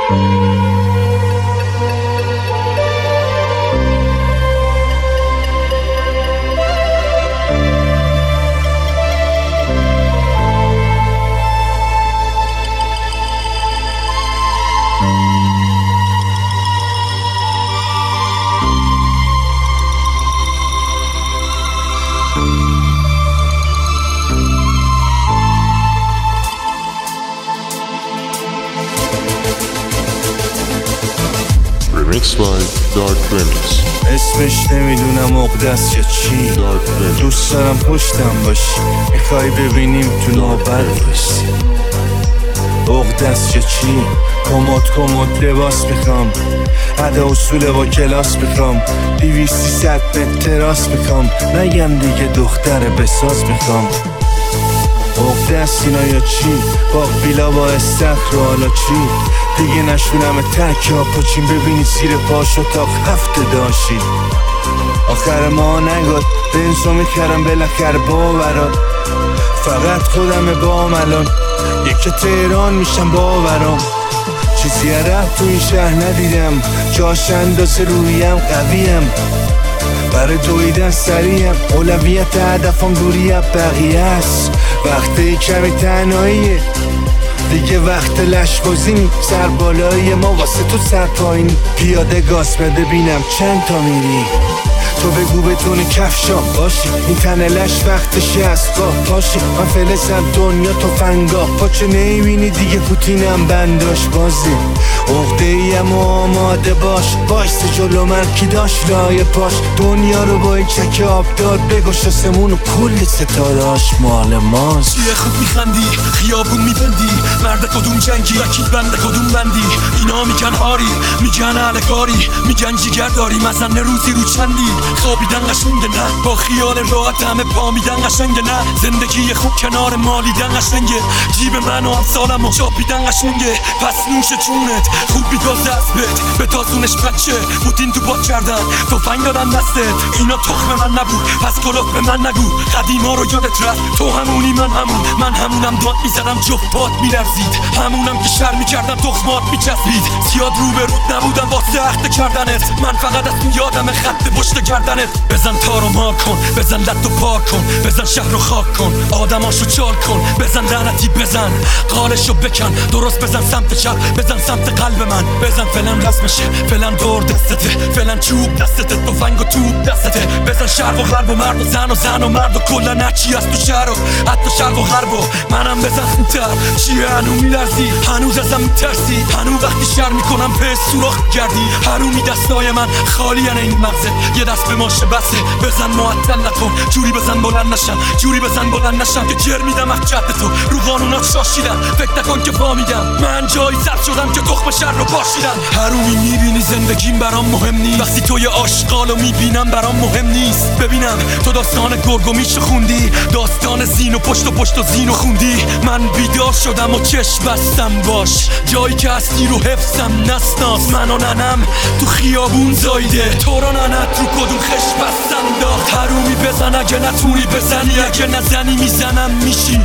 Mixed by Dark Remix. اسمش نمیدونم عقده‌ست یا چی. دوست دارم پشتم باشی، میخوای ببینیم تو نوبر باشی. عقده‌ست یا چی؟ کمد لباس میخوام، عده اصول با کلاس میخوام، 200-300 متر تراس میخوام، نگم دیگه دختر بساز میخوام. عقده‌ست اینا یا چی؟ باق بیلا با استخر و حالا چی؟ دیگه نشونم تک ها پاچین ببینید زیر پاش اتاق هفته داشی. آخر ما نگاد بنزو میکرم بالاخره باورات، فقط خودم بام الان یکی تهران میشم باورام. چیزی رفت تو این شهر ندیدم، جاش اندازه رویم قویم، برای دویدن سریم، اولویت هدفم دوری از بقیه است. وقتی کمی تنهاییه دیگه، وقت لشبازی سر بالایی ما واسه تو سر پایینی. پیاده گاز بده بینم چند تا میری، تو بگو بتونی کفشام باشی، این تنه لش وقتشه از گاه پاشی. من فلزم دنیا تو فنگاه، پاچه نمیبینی دیگه پوتینم بنداش بازی. عقده ایم و آماده باش، بایسته جلو من کی داشت لای پاش. دنیا رو با این چک آب داد بگوش آسمون و کل ستارهاش مال ماست. یه خوب میخندی خیابون میبندی، مرد کدوم جنگی وکیل بنده کدوم بندی. اینا میگن هاری میگن علکاری، میگن جیگر داری مزن روزی رو چندی. خوابیدن قشنگه نه، با خیال راحت همه پا میدن قشنگه نه. زندگی خوب کنار مالیدن قشنگه، جیب من و امثالم و چاپیدن قشنگه. پس نوش چونت خوب بیگاز دست بد، به تازونش بچه بودین تو باد کردن توفنگ دادن دستت. اینا تخم من نبود پس کلوف به من نگو، قدیما رو یادت رفت تو همونی من همونم داد میزدم جفت پات میلرزید، همونم که شر میکردم تخمات میچسبید. زیاد روبرود نبودم واسه عهد کردنت، من فقط از اون یادم خط پشت کردنت. بزن تارو مار کن، بزن لط و پار کن، بزن شهر رو خاک کن، آدماشو چال کن، بزن لعنتی بزن قالشو بکن، درست بزن سمت چپ، بزن سمت قلب من، بزن فلان رسمشه، فلان دور دستته، فلان چوب دستته، تفنگ و توپ دستته. بزن شرق و غرب و مرد و زن و مرد و کلا نچی از تو شهر و حتی شرق و غرب و منم بزن خونتر. چیه هنو میلرزی هنوز ازم میترسی، هنو وقتی شر میکنم به سوراخ گردی. هنومی دستای من خالی این مغزه، یه دست به ماشه بسه. بزن معطل نکن، جوری بزن بلند نشم، جوری بزن بلند نشم که جر میدم از جد تو. رو قانونات شاشیدم فکر نکن که فامیدم، من جایی سر شدم که تخم شر رو پاشیدم. هرومی میبینی زندگیم برام مهم نیست، وقتی توی آشغالو میبینم برام مهم نیست. ببینم تو داستان گرگومیشو خوندی، داستان زین و پشت و زینو خوندی. من بیدار شدم و چشم بستم باش، جایی که هستی رو حفظم نسناس. من و ننم تو خیابون زایده، تو رو ننت رو کدوم خش بستم داخت. هرومی بزن اگه نتونی بزنی، اگه نزنی میزنم میشی.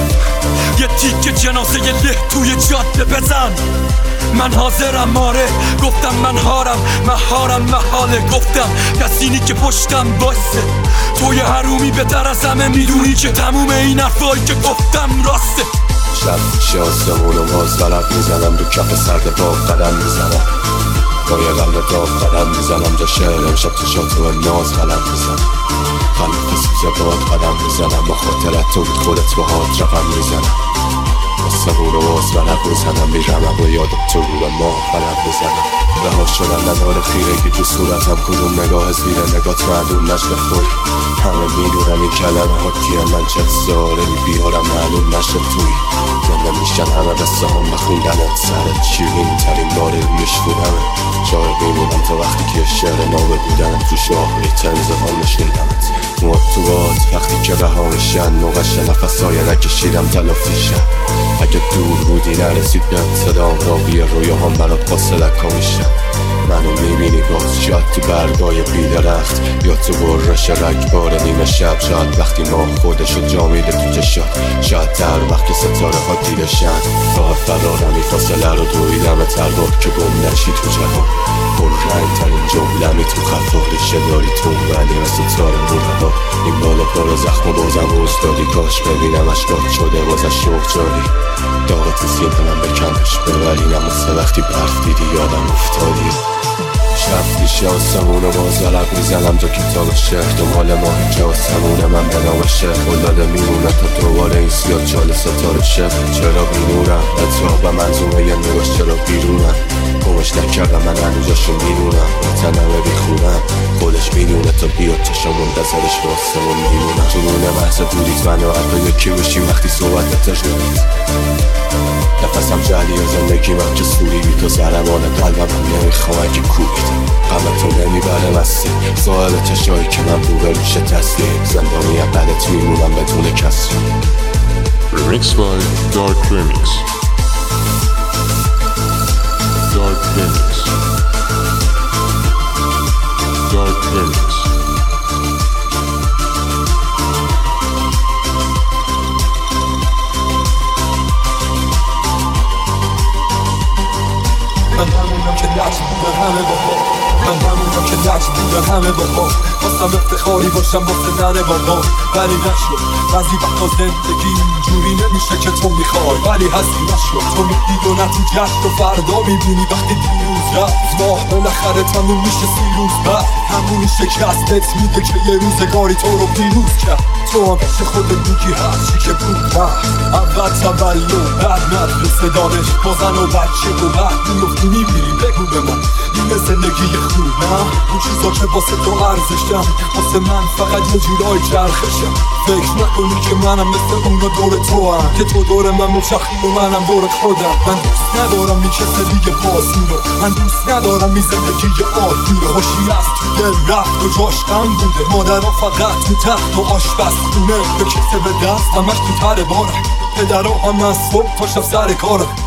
یه تیکه جنازه له توی جاده بزن. من حاضرم ماره، گفتم من هارم محاله، گفتم کسینی که پشتم بایسته. توی هرومی بهتر از همه میدونی که تموم این حرفایی که گفتم راسته. شب پیش آسمون و باز غلط میزنم، رو کف سرد باغ قدم میزنم، با یه قلب داغ قدم میزنم، جا شعر امشب تو شاتو ناز قلم میزنم، قلب سوز باد قدم میزنم، با خاطرت تو بود خودت با هات رقم میزنم، آسمون و باز غلط میزنم، میرم و یادت تو رو ما غلط میزنم. رها شدن نداره خیرگی تو صورتم، کدوم نگاه زیر نگات معلوم نشده خوی. همه میدونم این کلمه ها کیه، من چه زاره بیارم معلوم نشده توی. زنده میشن همه قصه هم بخوندنت، سرت شیرین ترین باره روی شکونمه. شاید میمونم تا وقتی که شعر نابه بودنم تو شاهری تنز ها نشنیدمت. مواد تو باد وقتی که رها میشن، موقعش نفس های نکشیدم تلافیشن. اگه دور بودی نرسید به ابتدام راوی رویاهام برات فاصله کمیشم منو میبینی باز شاید تو برگای بیدرخت یا تو برش رگبار نیمه شب شاید وقتی ما خودشو جا میده تو چشات شاید در وقت ستاره ها دیدشن راه فرارمی فاصله رو دویدم ترباب که گم نشی تو جهان پررنگ ترین جملمی تو خفاریشه داری تو ولی مثل ستاره مرهبا این بالا کار زخم و بازم روز دادی کاش ببینم اشکات شده بازش شوق جاری داغت سیده من بکنش ببرینم مثل وقتی برف دیدی یادم افتادی شب پیش آسمون و باز علق میزنم جا کتاب شهر دنبال ماهی که آسمون من به نام شهر بلاده میمونه تا دوباره این سیاد چال ستاره شب چرا بینورم اتفاق و منظومه یه نگاش چرا بیرونم گمش نکردم من هنوزاشو میدونم تنمه بیخونم خودش میدونه تا بیاد چشم منتظرش به آسمون میمونم تو نونه محض بودید من و عقل یکی بشیم وقتی صحبتتش نمید نفسم جلی و زندگی من که سوری بی تو زرمان قلبم هم نمیخوام اگه کوبید قمتو نمیبره مستی سوال چشایی که من رو بروشه تسلیم زندانی قلت میمونم بدون کسی Remix by Dark Remix. Dark Remix. Dark Remix. من همونم که لج بودن همه بابا من همونم که لج بودن همه بابا خواستم افتخاری باشم واسه ننه بابا ولی نشد بعضی وقتا زندگی اینجوری نمیشه که تو میخوای ولی هستی نشد تو میدید و نه تو جشن و فردا میبینی وقتی دیروز رفت ماه بالاخره تموم میشه 30 روز بعد همونی شکستت میده که یه روزگاری تو رو پیروز کرد تو هم پیش خودت میگی هرچی که بود اول تولد بعد مدرسه دانش بازن و بچه و بعد میفتی میبینی بگو به من این زندگی خوب نه اون چیزا که واسه تو ارزشم واسه من فقط یه جورای چرخشم فکر نکنی که منم مثل اون رو دور تو هم که تو دور من مچخی و منم دور خودم من دوست ندارم این کسی دیگه بازی رو من دوست ندارم این زندگی عادی رو خوشی از تو دل رفت و جاش غم بوده مادرها فقط تو تخت و آشپز خونه به کسه به دست همش تو تر باره پدرها هم از صبح تا شب سر کاره